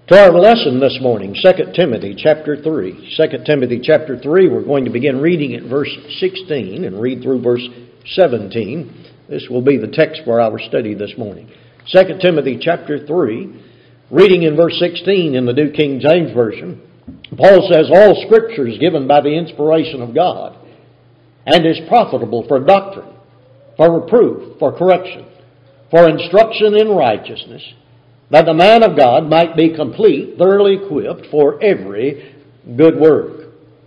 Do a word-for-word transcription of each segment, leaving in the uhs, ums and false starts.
To our lesson this morning, Second Timothy chapter three. Second Timothy chapter three, we're going to begin reading at verse sixteen and read through verse seventeen. This will be the text for our study this morning. Second Timothy chapter three, reading in verse sixteen in the New King James Version. Paul says, "All Scripture is given by the inspiration of God, and is profitable for doctrine, for reproof, for correction, for instruction in righteousness, that the man of God might be complete, thoroughly equipped for every good work."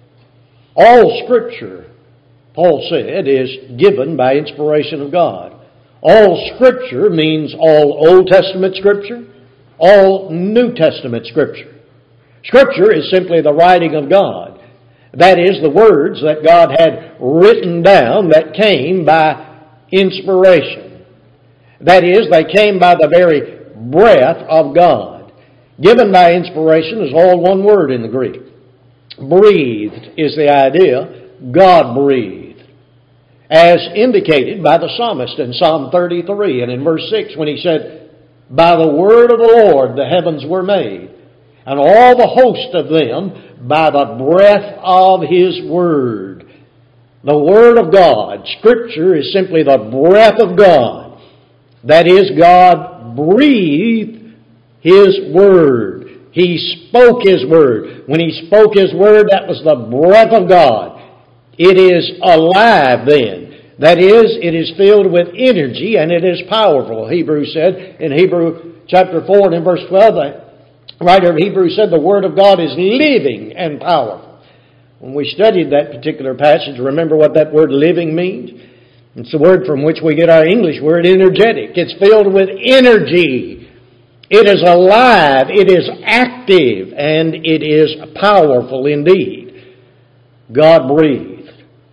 All Scripture, Paul said, is given by inspiration of God. All Scripture means all Old Testament Scripture, all New Testament Scripture. Scripture is simply the writing of God. That is, the words that God had written down that came by inspiration. That is, they came by the very breath of God. Given by inspiration is all one word in the Greek. Breathed is the idea. God breathed. As indicated by the psalmist in Psalm thirty-three and in verse six when he said, "By the word of the Lord the heavens were made, and all the host of them by the breath of His word." The Word of God, Scripture, is simply the breath of God. That is, God breathed His Word. He spoke His Word. When He spoke His Word, that was the breath of God. It is alive then. That is, it is filled with energy and it is powerful. Hebrews said in Hebrew chapter four and in verse twelve, the writer of Hebrews said the Word of God is living and powerful. When we studied that particular passage, remember what that word living means? It's the word from which we get our English word energetic. It's filled with energy. It is alive. It is active. And it is powerful indeed. God breathed.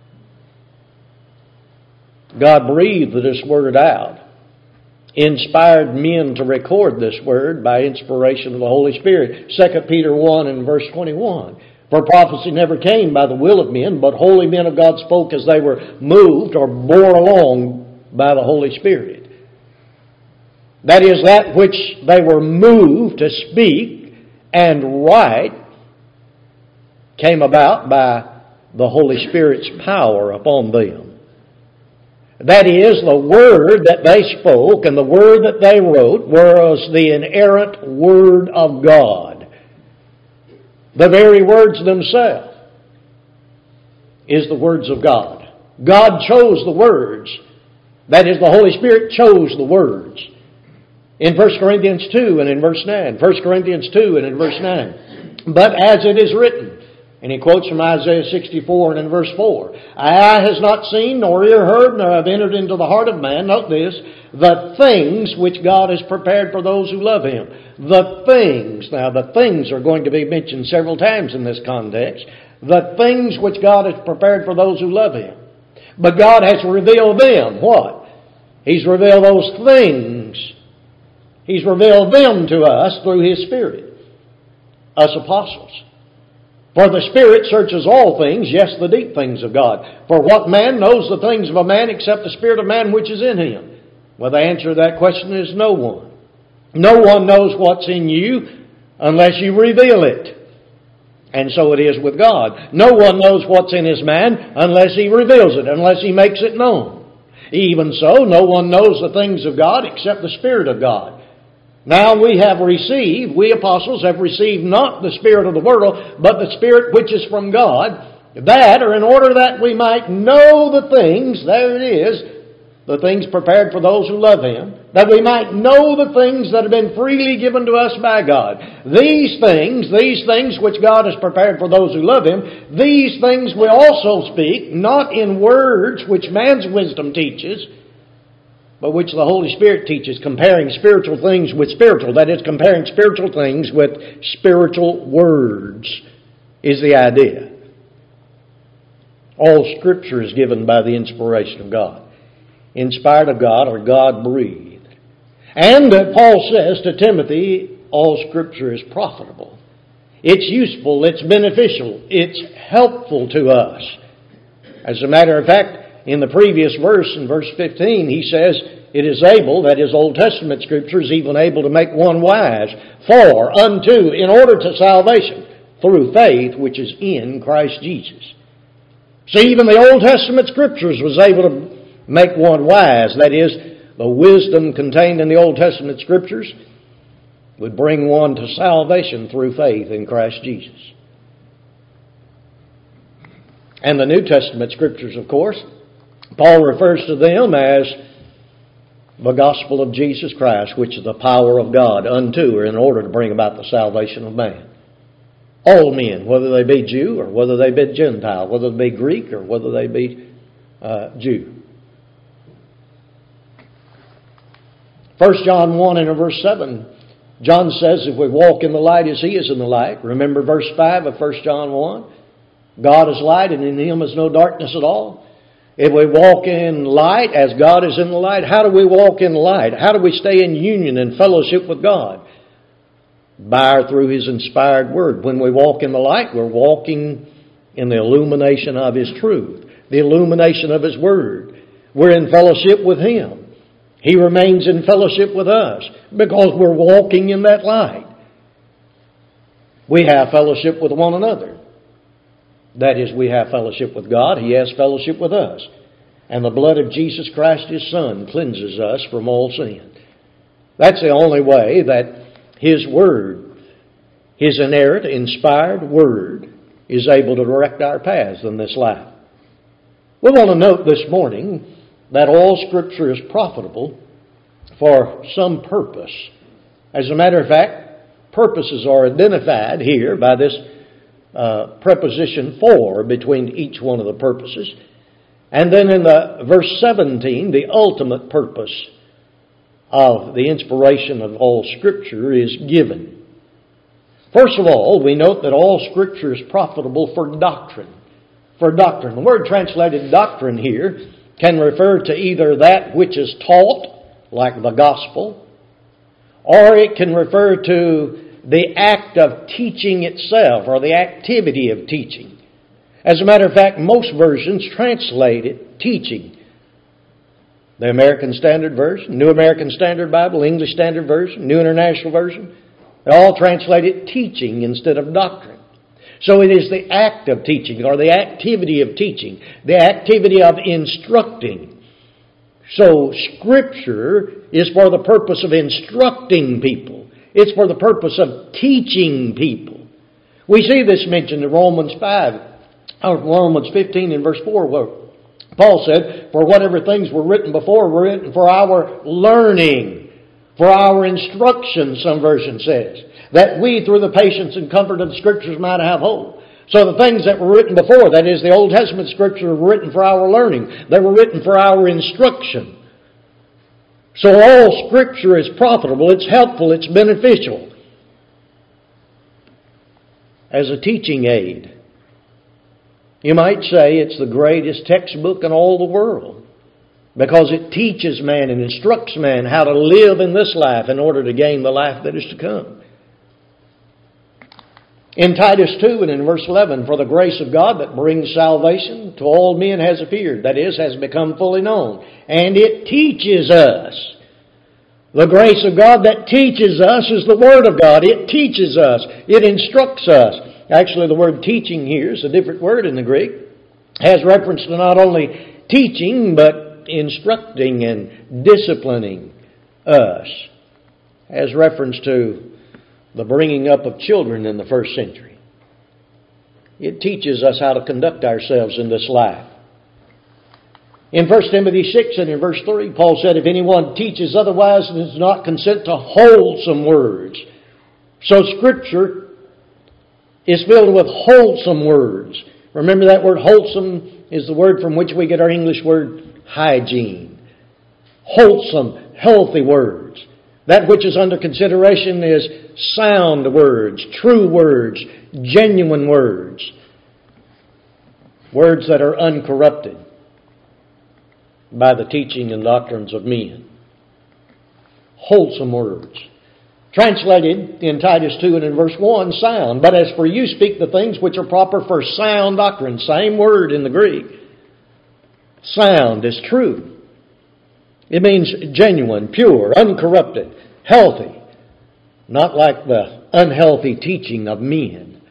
God breathed this word out. Inspired men to record this word by inspiration of the Holy Spirit. Second Peter one and verse twenty-one. "For prophecy never came by the will of men, but holy men of God spoke as they were moved or bore along by the Holy Spirit." That is, that which they were moved to speak and write came about by the Holy Spirit's power upon them. That is, the word that they spoke and the word that they wrote was the inerrant Word of God. The very words themselves is the words of God. God chose the words. That is, the Holy Spirit chose the words. In First Corinthians two and in verse nine. First Corinthians two and in verse nine. "But as it is written," and he quotes from Isaiah sixty-four and in verse four, "Eye has not seen, nor ear heard, nor have entered into the heart of man," note this, "the things which God has prepared for those who love Him." The things. Now, the things are going to be mentioned several times in this context. The things which God has prepared for those who love Him. But God has revealed them. What? He's revealed those things. He's revealed them to us through His Spirit. Us apostles. "For the Spirit searches all things, yes, the deep things of God. For what man knows the things of a man except the Spirit of man which is in him?" Well, the answer to that question is no one. No one knows what's in you unless you reveal it. And so it is with God. No one knows what's in his man unless He reveals it, unless He makes it known. Even so, no one knows the things of God except the Spirit of God. Now we have received, we apostles have received not the spirit of the world, but the Spirit which is from God, that, or in order that we might know the things, there it is, the things prepared for those who love Him, that we might know the things that have been freely given to us by God. These things, these things which God has prepared for those who love Him, these things we also speak, not in words which man's wisdom teaches, but which the Holy Spirit teaches, comparing spiritual things with spiritual. That is, comparing spiritual things with spiritual words, is the idea. All Scripture is given by the inspiration of God. Inspired of God, or God-breathed. And uh, Paul says to Timothy, all Scripture is profitable. It's useful, it's beneficial, it's helpful to us. As a matter of fact, in the previous verse, in verse fifteen, he says, it is able, that is Old Testament Scripture, is even able to make one wise. For unto, in order to salvation, through faith which is in Christ Jesus. See, even the Old Testament Scriptures was able to make one wise. That is, the wisdom contained in the Old Testament Scriptures would bring one to salvation through faith in Christ Jesus. And the New Testament Scriptures, of course, Paul refers to them as the gospel of Jesus Christ, which is the power of God unto or in order to bring about the salvation of man. All men, whether they be Jew or whether they be Gentile, whether they be Greek or whether they be uh, Jew. First John one and verse seven, John says, if we walk in the light as He is in the light. Remember verse five of First John one? God is light and in Him is no darkness at all. If we walk in light as God is in the light, how do we walk in light? How do we stay in union and fellowship with God? By or through His inspired Word. When we walk in the light, we're walking in the illumination of His truth, the illumination of His Word. We're in fellowship with Him. He remains in fellowship with us because we're walking in that light. We have fellowship with one another. That is, we have fellowship with God. He has fellowship with us. And the blood of Jesus Christ, His Son, cleanses us from all sin. That's the only way that His Word, His inerrant, inspired Word, is able to direct our paths in this life. We want to note this morning that all Scripture is profitable for some purpose. As a matter of fact, purposes are identified here by this uh, preposition for between each one of the purposes. And then in the verse seventeen, the ultimate purpose of the inspiration of all Scripture is given. First of all, we note that all Scripture is profitable for doctrine. For doctrine. The word translated doctrine here can refer to either that which is taught, like the gospel, or it can refer to the act of teaching itself, or the activity of teaching. As a matter of fact, most versions translate it teaching. The American Standard Version, New American Standard Bible, English Standard Version, New International Version, they all translate it teaching instead of doctrine. So it is the act of teaching, or the activity of teaching, the activity of instructing. So Scripture is for the purpose of instructing people. It's for the purpose of teaching people. We see this mentioned in Romans five, or Romans fifteen and verse four, where Paul said, for whatever things were written before were written for our learning, for our instruction, some version says, that we through the patience and comfort of the Scriptures might have hope. So the things that were written before, that is the Old Testament Scripture, were written for our learning. They were written for our instruction. So all Scripture is profitable, it's helpful, it's beneficial. As a teaching aid. You might say it's the greatest textbook in all the world. Because it teaches man and instructs man how to live in this life in order to gain the life that is to come. In Titus two and in verse eleven, for the grace of God that brings salvation to all men has appeared, that is, has become fully known. And it teaches us. The grace of God that teaches us is the Word of God. It teaches us. It instructs us. Actually, the word teaching here is a different word in the Greek. It has reference to not only teaching, but instructing and disciplining us. It has reference to the bringing up of children in the first century. It teaches us how to conduct ourselves in this life. In First Timothy six and in verse three, Paul said, if anyone teaches otherwise and does not consent to wholesome words. So Scripture is filled with wholesome words. Remember that word wholesome is the word from which we get our English word hygiene. Wholesome, healthy words. That which is under consideration is sound words, true words, genuine words. Words that are uncorrupted by the teaching and doctrines of men. Wholesome words. Translated in Titus two and in verse one, sound. But as for you, speak the things which are proper for sound doctrine. Same word in the Greek. Sound is true. It means genuine, pure, uncorrupted, healthy, not like the unhealthy teaching of men.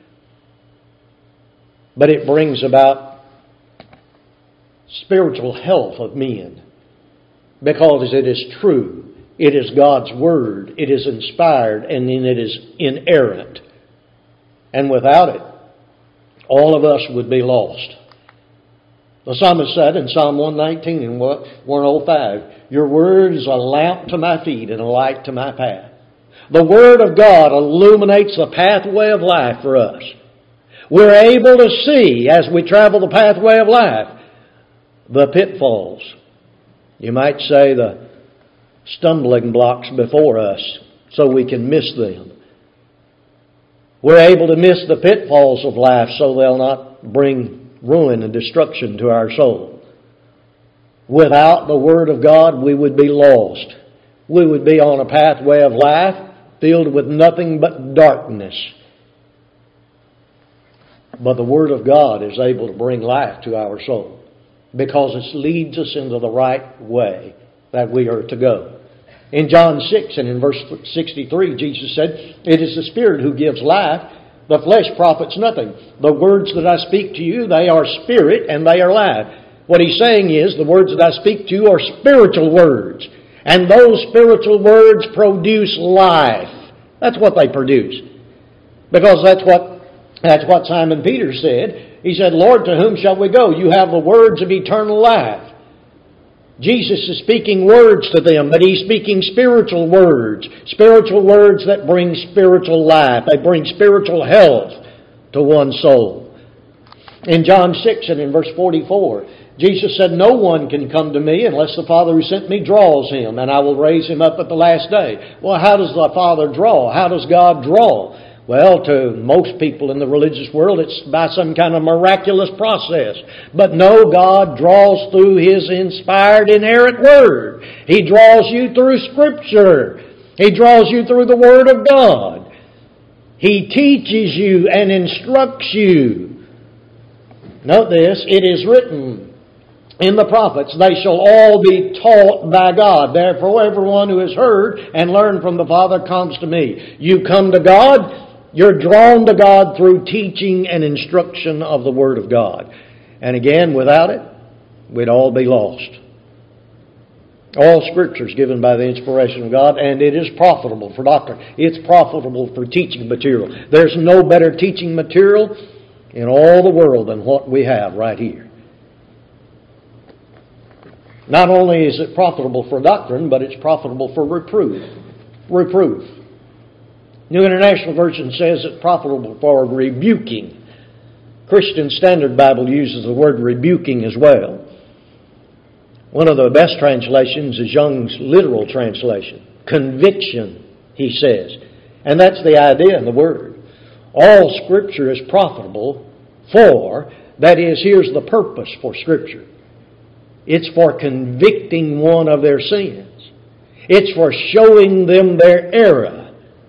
But it brings about spiritual health of men because it is true. It is God's Word. It is inspired, and then it is inerrant. And without it, all of us would be lost. The psalmist said in Psalm one nineteen and one oh five, "Your word is a lamp to my feet and a light to my path." The Word of God illuminates the pathway of life for us. We're able to see, as we travel the pathway of life, the pitfalls. You might say the stumbling blocks before us so we can miss them. We're able to miss the pitfalls of life so they'll not bring ruin and destruction to our soul. Without the Word of God, we would be lost. We would be on a pathway of life filled with nothing but darkness. But the Word of God is able to bring life to our soul because it leads us into the right way that we are to go. In John six and in verse sixty-three, Jesus said, "It is the Spirit who gives life. The flesh profits nothing. The words that I speak to you, they are spirit and they are life." What he's saying is, the words that I speak to you are spiritual words. And those spiritual words produce life. That's what they produce. Because that's what, that's what Simon Peter said. He said, "Lord, to whom shall we go? You have the words of eternal life." Jesus is speaking words to them, but He's speaking spiritual words. Spiritual words that bring spiritual life. They bring spiritual health to one's soul. In John six and in verse forty-four, Jesus said, "No one can come to me unless the Father who sent me draws him, and I will raise him up at the last day." Well, how does the Father draw? How does God draw? Well, to most people in the religious world, it's by some kind of miraculous process. But no, God draws through His inspired, inerrant Word. He draws you through Scripture. He draws you through the Word of God. He teaches you and instructs you. Note this, it is written in the prophets, "They shall all be taught by God. Therefore, everyone who has heard and learned from the Father comes to me." You come to God, you're drawn to God through teaching and instruction of the Word of God. And again, without it, we'd all be lost. All Scripture is given by the inspiration of God, and it is profitable for doctrine. It's profitable for teaching material. There's no better teaching material in all the world than what we have right here. Not only is it profitable for doctrine, but it's profitable for reproof. Reproof. New International Version says it's profitable for rebuking. Christian Standard Bible uses the word rebuking as well. One of the best translations is Young's literal translation. Conviction, he says. And that's the idea in the word. All Scripture is profitable for, that is, here's the purpose for Scripture. It's for convicting one of their sins. It's for showing them their error.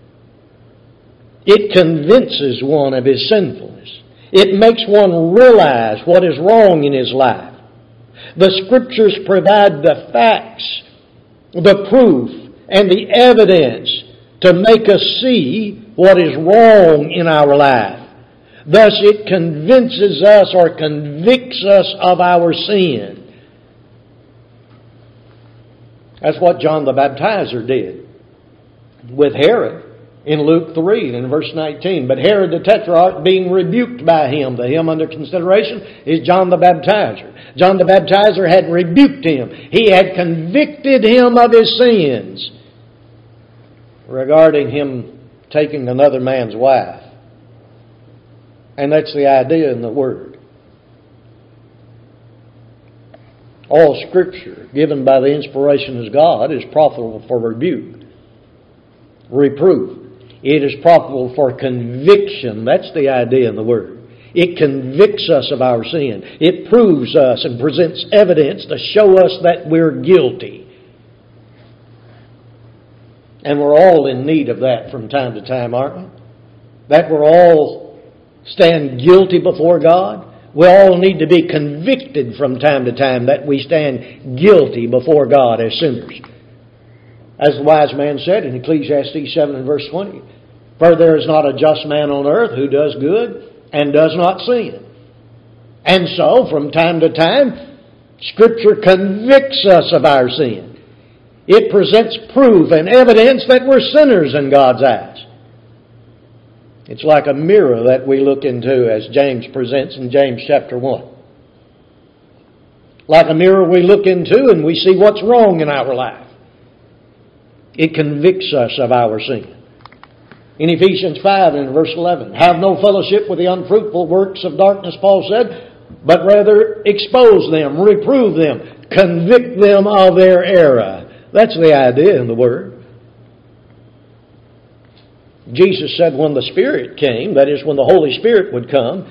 It convinces one of his sinfulness. It makes one realize what is wrong in his life. The Scriptures provide the facts, the proof, and the evidence to make us see what is wrong in our life. Thus it convinces us or convicts us of our sin. That's what John the Baptizer did with Herod in Luke three and in verse nineteen. "But Herod the Tetrarch, being rebuked by him," the him under consideration is John the Baptizer. John the Baptizer had rebuked him. He had convicted him of his sins regarding him taking another man's wife. And that's the idea in the Word. All Scripture, given by the inspiration of God, is profitable for rebuke, reproof. It is profitable for conviction. That's the idea in the Word. It convicts us of our sin. It proves us and presents evidence to show us that we're guilty. And we're all in need of that from time to time, aren't we? That we're all stand guilty before God. We all need to be convicted from time to time that we stand guilty before God as sinners. As the wise man said in Ecclesiastes seven and verse twenty, "For there is not a just man on earth who does good and does not sin." And so, from time to time, Scripture convicts us of our sin. It presents proof and evidence that we're sinners in God's eyes. It's like a mirror that we look into, as James presents in James chapter one. Like a mirror we look into and we see what's wrong in our life. It convicts us of our sin. In Ephesians five and verse eleven, "Have no fellowship with the unfruitful works of darkness," Paul said, "but rather expose them, reprove them, convict them of their error." That's the idea in the Word. Jesus said when the Spirit came, that is, when the Holy Spirit would come,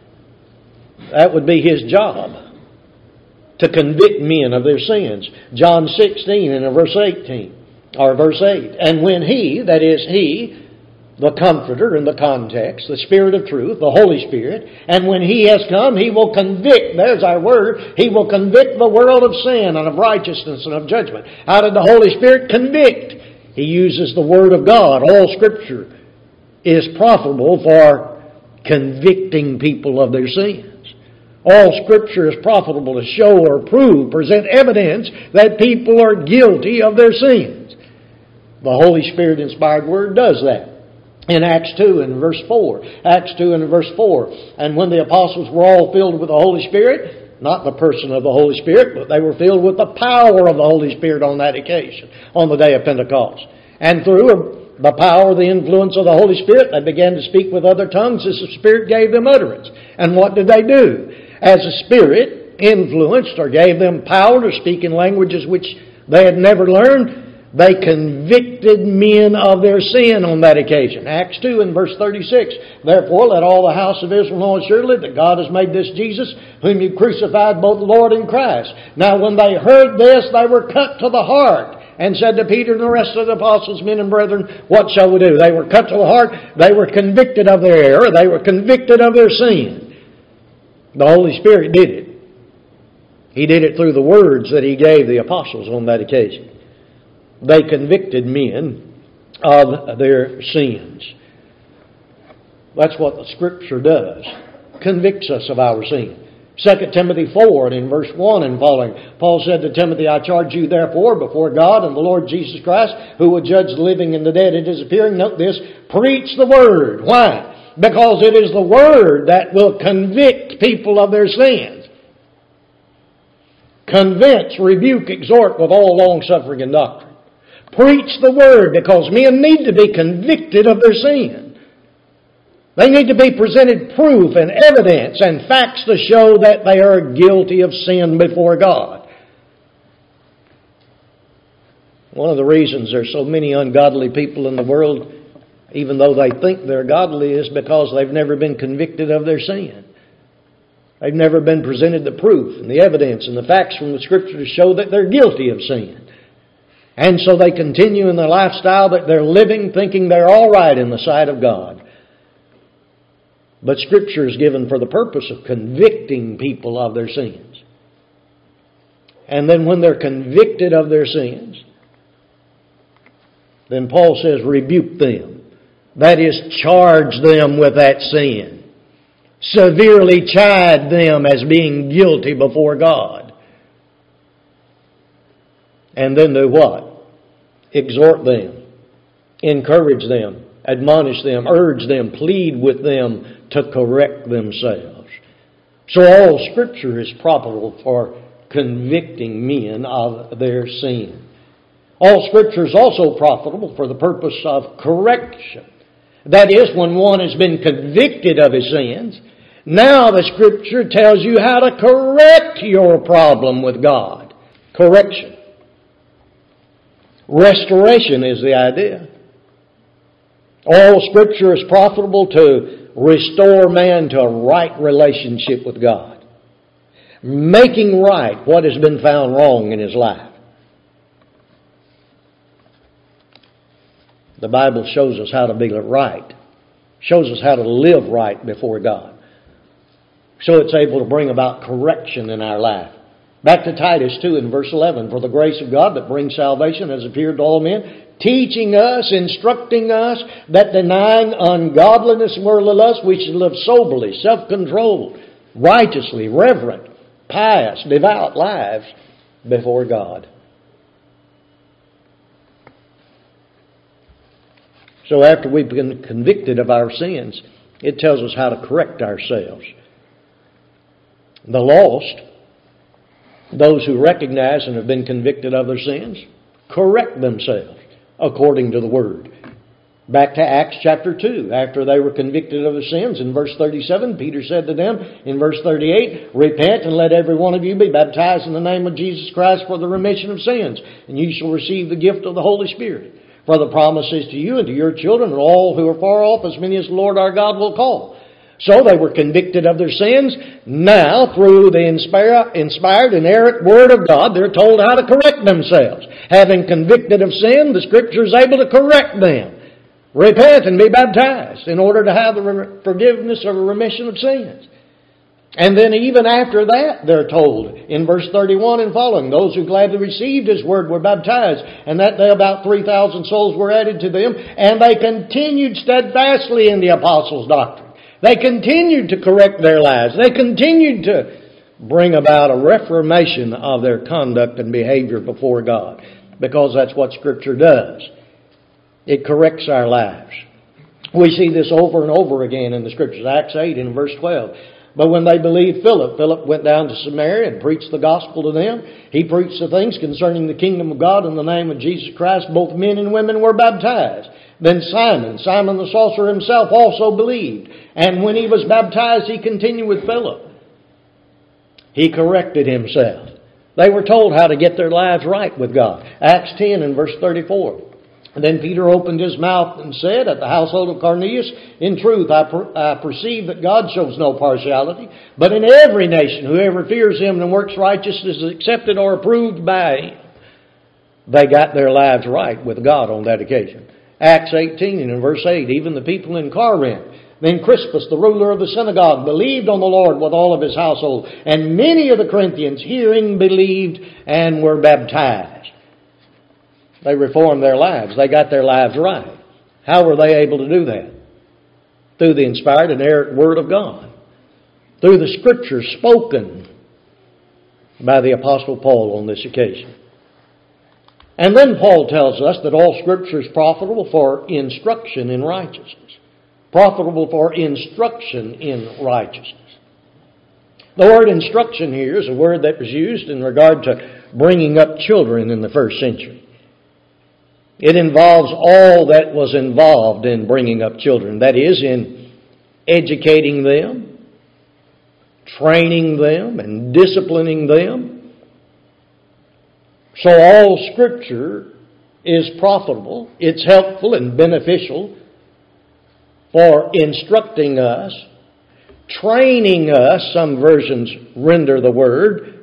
that would be His job, to convict men of their sins. John sixteen and verse eighteen, or verse eight, "And when He," that is, He, the Comforter in the context, the Spirit of truth, the Holy Spirit, "and when He has come, He will convict," there's our word, "He will convict the world of sin and of righteousness and of judgment." How did the Holy Spirit convict? He uses the Word of God. All Scripture is profitable for convicting people of their sins. All Scripture is profitable to show or prove, present evidence that people are guilty of their sins. The Holy Spirit-inspired Word does that. In Acts two and verse four. Acts two and verse four. "And when the apostles were all filled with the Holy Spirit," not the person of the Holy Spirit, but they were filled with the power of the Holy Spirit on that occasion, on the day of Pentecost. "And through the power, the influence of the Holy Spirit, they began to speak with other tongues as the Spirit gave them utterance." And what did they do? As the Spirit influenced or gave them power to speak in languages which they had never learned, they convicted men of their sin on that occasion. Acts two and verse thirty-six, "Therefore let all the house of Israel know assuredly that God has made this Jesus, whom you crucified, both Lord and Christ." Now when they heard this, they were cut to the heart, and said to Peter and the rest of the apostles, "Men and brethren, what shall we do?" They were cut to the heart. They were convicted of their error. They were convicted of their sin. The Holy Spirit did it. He did it through the words that He gave the apostles on that occasion. They convicted men of their sins. That's what the Scripture does. Convicts us of our sin. Second Timothy four and in verse one and following, Paul said to Timothy, "I charge you therefore before God and the Lord Jesus Christ, who will judge the living and the dead at His appearing," note this, "preach the Word." Why? Because it is the Word that will convict people of their sins. Convince, rebuke, exhort with all long-suffering and doctrine. Preach the Word, because men need to be convicted of their sin. They need to be presented proof and evidence and facts to show that they are guilty of sin before God. One of the reasons there's so many ungodly people in the world, even though they think they're godly, is because they've never been convicted of their sin. They've never been presented the proof and the evidence and the facts from the Scripture to show that they're guilty of sin. And so they continue in the lifestyle that they're living, thinking they're all right in the sight of God. But Scripture is given for the purpose of convicting people of their sins. And then when they're convicted of their sins, then Paul says, rebuke them. That is, charge them with that sin. Severely chide them as being guilty before God. And then do what? Exhort them, encourage them, admonish them, urge them, plead with them to correct themselves. So all Scripture is profitable for convicting men of their sin. All Scripture is also profitable for the purpose of correction. That is, when one has been convicted of his sins, now the Scripture tells you how to correct your problem with God. Correction. Restoration is the idea. All Scripture is profitable to restore man to a right relationship with God. Making right what has been found wrong in his life. The Bible shows us how to be right. Shows us how to live right before God. So it's able to bring about correction in our life. Back to Titus two in verse eleven. For the grace of God that brings salvation has appeared to all men, teaching us, instructing us, that denying ungodliness and worldly lust, we should live soberly, self-controlled, righteously, reverent, pious, devout lives before God. So after we've been convicted of our sins, it tells us how to correct ourselves. The lost, those who recognize and have been convicted of their sins, correct themselves according to the Word. Back to Acts chapter two. After they were convicted of their sins, in verse thirty-seven, Peter said to them, in verse thirty-eight, repent and let every one of you be baptized in the name of Jesus Christ for the remission of sins, and you shall receive the gift of the Holy Spirit. For the promise is to you and to your children and all who are far off, as many as the Lord our God will call. So they were convicted of their sins. Now, through the inspired, inspired, inerrant Word of God, they're told how to correct themselves. Having convicted of sin, the Scripture is able to correct them. Repent and be baptized in order to have the forgiveness or remission of sins. And then even after that, they're told in verse thirty-one and following, those who gladly received His Word were baptized, and that day about three thousand souls were added to them, and they continued steadfastly in the apostles' doctrine. They continued to correct their lives. They continued to bring about a reformation of their conduct and behavior before God, because that's what Scripture does. It corrects our lives. We see this over and over again in the Scriptures. Acts eight and verse twelve. But when they believed Philip, Philip went down to Samaria and preached the gospel to them. He preached the things concerning the kingdom of God in the name of Jesus Christ. Both men and women were baptized. Then Simon, Simon the sorcerer himself also believed. And when he was baptized, he continued with Philip. He corrected himself. They were told how to get their lives right with God. Acts ten and verse thirty-four. And then Peter opened his mouth and said, at the household of Cornelius, in truth, I, per- I perceive that God shows no partiality, but in every nation, whoever fears Him and works righteousness is accepted or approved by Him. They got their lives right with God on that occasion. Acts eighteen and in verse eight, even the people in Corinth. Then Crispus, the ruler of the synagogue, believed on the Lord with all of his household, and many of the Corinthians, hearing, believed and were baptized. They reformed their lives. They got their lives right. How were they able to do that? Through the inspired and inerrant Word of God. Through the Scriptures spoken by the Apostle Paul on this occasion. And then Paul tells us that all Scripture is profitable for instruction in righteousness. Profitable for instruction in righteousness. The word instruction here is a word that was used in regard to bringing up children in the first century. It involves all that was involved in bringing up children. That is, in educating them, training them, and disciplining them. So all Scripture is profitable. It's helpful and beneficial for instructing us, training us. Some versions render the word,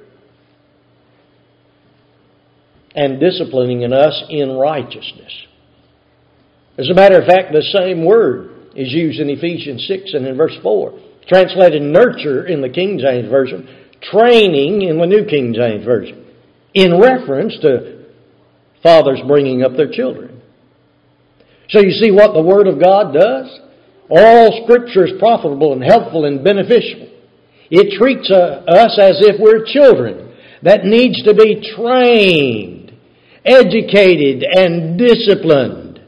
and disciplining in us in righteousness. As a matter of fact, the same word is used in Ephesians six and in verse four. Translated nurture in the King James Version, training in the New King James Version, in reference to fathers bringing up their children. So you see what the Word of God does? All Scripture is profitable and helpful and beneficial. It treats uh, us as if we're children that needs to be trained, educated, and disciplined.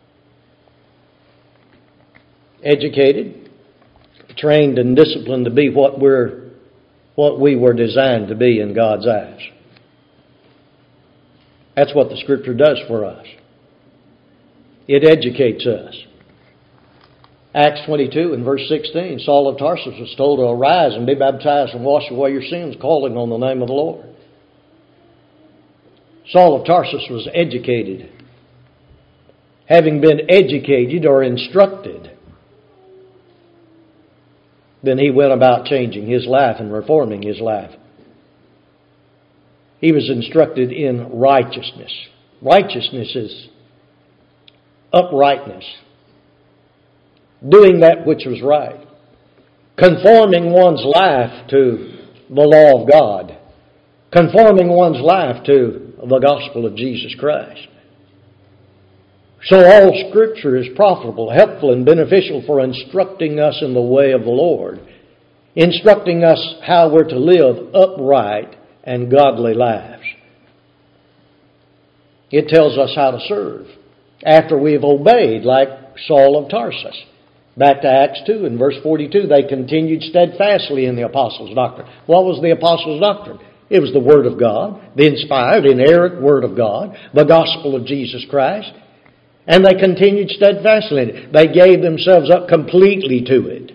Educated, trained, and disciplined to be what we're, what we were designed to be in God's eyes. That's what the Scripture does for us. It educates us. Acts twenty-two and verse sixteen, Saul of Tarsus was told to arise and be baptized and wash away your sins, calling on the name of the Lord. Saul of Tarsus was educated. Having been educated or instructed, then he went about changing his life and reforming his life. He was instructed in righteousness. Righteousness is uprightness. Doing that which was right. conforming one's life to the law of God, conforming one's life to the gospel of Jesus Christ. So all Scripture is profitable, helpful, and beneficial for instructing us in the way of the Lord, instructing us how we're to live upright and godly lives. It tells us how to serve after we've obeyed, like Saul of Tarsus. Back to Acts two and verse forty-two, they continued steadfastly in the apostles' doctrine. What was the apostles' doctrine? It was the Word of God, the inspired, inerrant Word of God, the gospel of Jesus Christ. And they continued steadfastly in it. They gave themselves up completely to it.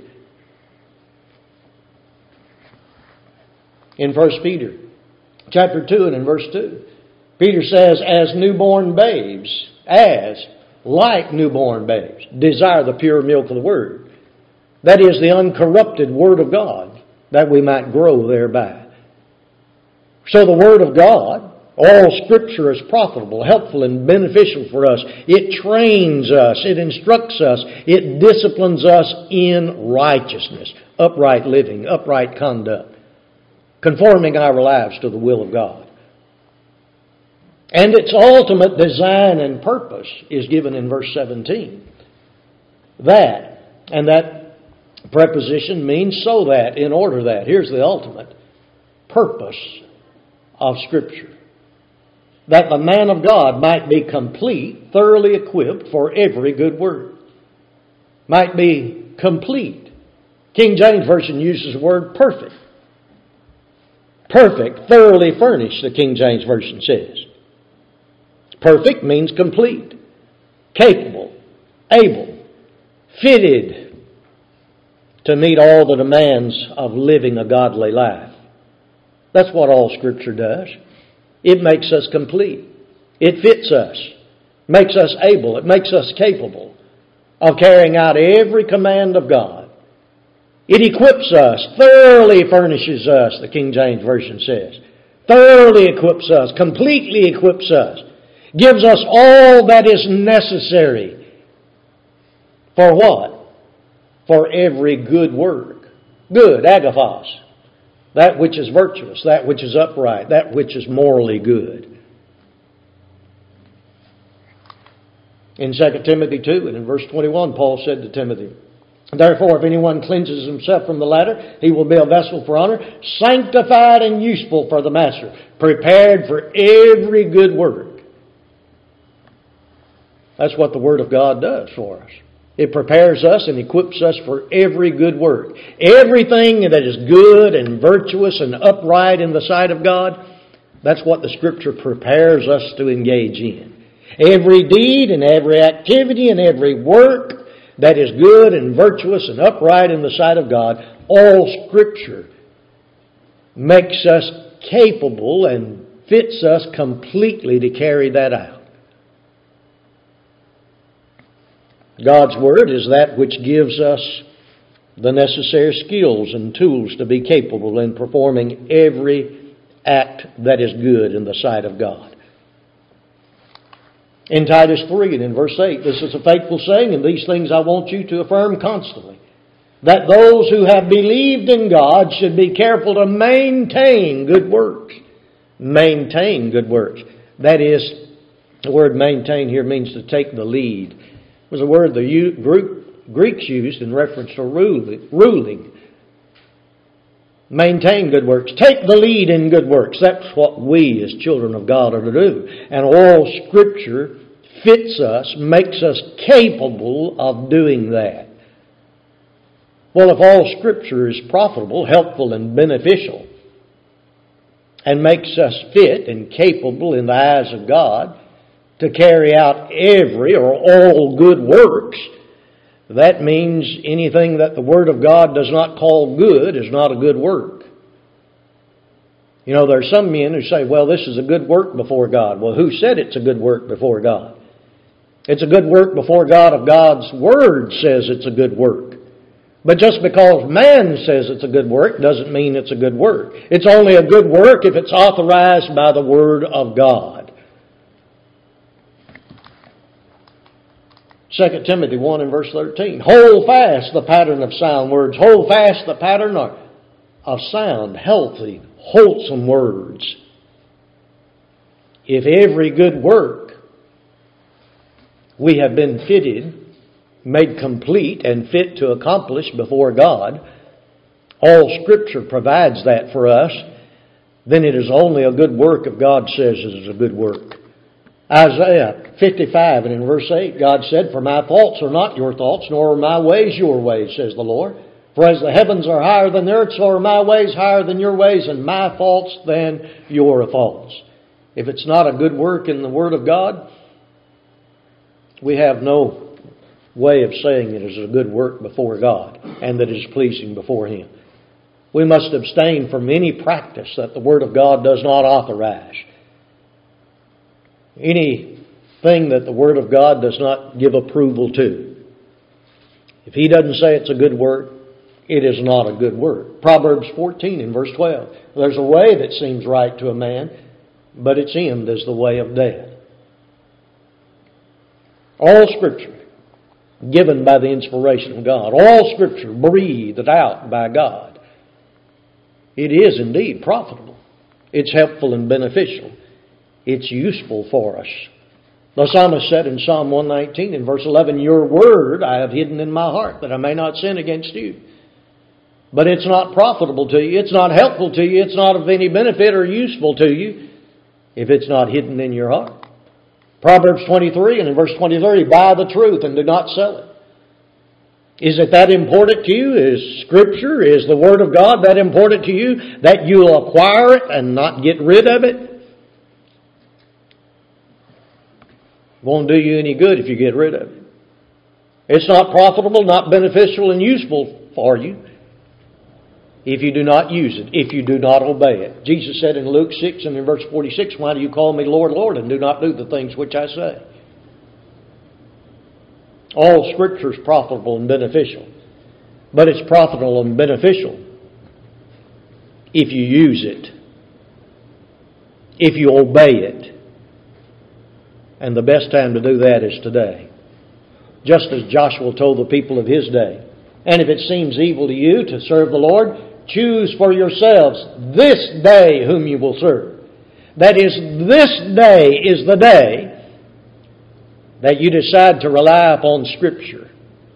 In First Peter chapter two and in verse two, Peter says, as newborn babes, as, like newborn babes, desire the pure milk of the Word. That is the uncorrupted Word of God, that we might grow thereby. So the Word of God, all Scripture is profitable, helpful, and beneficial for us. It trains us, it instructs us, it disciplines us in righteousness, upright living, upright conduct, conforming our lives to the will of God. And its ultimate design and purpose is given in verse seventeen. That, and that preposition means so that, in order that. Here's the ultimate purpose of Scripture. That the man of God might be complete, thoroughly equipped for every good work. Might be complete. King James Version uses the word perfect. Perfect, thoroughly furnished, the King James Version says. Perfect means complete, capable, able, fitted to meet all the demands of living a godly life. That's what all Scripture does. It makes us complete. It fits us, makes us able, it makes us capable of carrying out every command of God. It equips us, thoroughly furnishes us, the King James Version says. Thoroughly equips us, completely equips us, gives us all that is necessary. For what? For every good work. Good, agathos. That which is virtuous, that which is upright, that which is morally good. In Second Timothy two and in verse twenty-one, Paul said to Timothy, therefore, if anyone cleanses himself from the latter, he will be a vessel for honor, sanctified and useful for the master, prepared for every good work. That's what the Word of God does for us. It prepares us and equips us for every good work. Everything that is good and virtuous and upright in the sight of God, that's what the Scripture prepares us to engage in. Every deed and every activity and every work that is good and virtuous and upright in the sight of God, all Scripture makes us capable and fits us completely to carry that out. God's Word is that which gives us the necessary skills and tools to be capable in performing every act that is good in the sight of God. In Titus three and in verse eight, this is a faithful saying, and these things I want you to affirm constantly, that those who have believed in God should be careful to maintain good works. Maintain good works. That is, the word maintain here means to take the lead. It was a word the Greeks used in reference to ruling. Maintain good works. Take the lead in good works. That's what we as children of God are to do. And all Scripture fits us, makes us capable of doing that. Well, if all Scripture is profitable, helpful, and beneficial, and makes us fit and capable in the eyes of God to carry out every or all good works, that means anything that the Word of God does not call good is not a good work. You know, there are some men who say, well, this is a good work before God. Well, who said it's a good work before God? It's a good work before God if God's Word says it's a good work. But just because man says it's a good work doesn't mean it's a good work. It's only a good work if it's authorized by the Word of God. Second Timothy one and verse thirteen. Hold fast the pattern of sound words. Hold fast the pattern of sound, healthy, wholesome words. If every good work we have been fitted, made complete and fit to accomplish before God, all Scripture provides that for us, then it is only a good work if God says it is a good work. Isaiah fifty-five and in verse eight, God said, For my thoughts are not your thoughts, nor are my ways your ways, says the Lord. For as the heavens are higher than the earth, so are my ways higher than your ways, and my thoughts than your thoughts. If it's not a good work in the Word of God, we have no way of saying it is a good work before God and that it is pleasing before Him. We must abstain from any practice that the Word of God does not authorize. Anything that the Word of God does not give approval to. If He doesn't say it's a good work, it is not a good work. Proverbs fourteen and verse twelve. There's a way that seems right to a man, but its end is the way of death. All Scripture given by the inspiration of God. All Scripture breathed out by God. It is indeed profitable. It's helpful and beneficial. It's useful for us. The psalmist said in Psalm one nineteen in verse eleven, Your word I have hidden in my heart that I may not sin against you. But it's not profitable to you. It's not helpful to you. It's not of any benefit or useful to you if it's not hidden in your heart. Proverbs twenty-three and in verse twenty-three, Buy the truth and do not sell it. Is it that important to you? Is Scripture, is the Word of God that important to you that you'll acquire it and not get rid of it? Won't do you any good if you get rid of it. It's not profitable, not beneficial and useful for you if you do not use it, if you do not obey it. Jesus said in Luke six and in verse forty-six, Why do you call me Lord, Lord, and do not do the things which I say? All Scripture is profitable and beneficial. But it's profitable and beneficial if you use it, if you obey it. And the best time to do that is today. Just as Joshua told the people of his day. And if it seems evil to you to serve the Lord, choose for yourselves this day whom you will serve. That is, this day is the day that you decide to rely upon Scripture.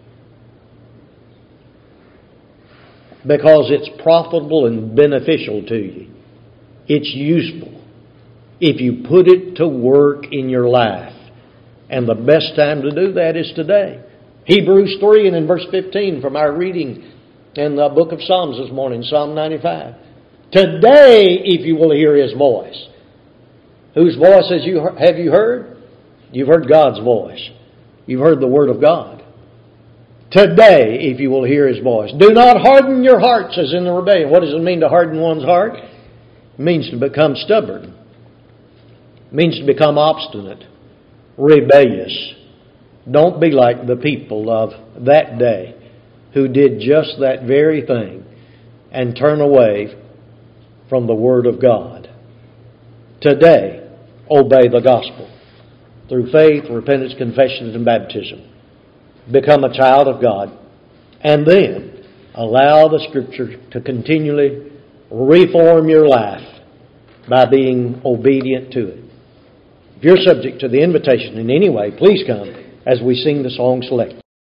Because it's profitable and beneficial to you. It's useful if you put it to work in your life. And the best time to do that is today. Hebrews three and in verse fifteen from our reading in the book of Psalms this morning, Psalm ninety-five. Today, if you will hear His voice. Whose voice has you, have you heard? You've heard God's voice. You've heard the Word of God. Today, if you will hear His voice. Do not harden your hearts as in the rebellion. What does it mean to harden one's heart? It means to become stubborn. It means to become obstinate, rebellious. Don't be like the people of that day who did just that very thing and turn away from the Word of God. Today, obey the gospel through faith, repentance, confession, and baptism. Become a child of God, and then allow the Scripture to continually reform your life by being obedient to it. If you're subject to the invitation in any way, please come as we sing the song Select.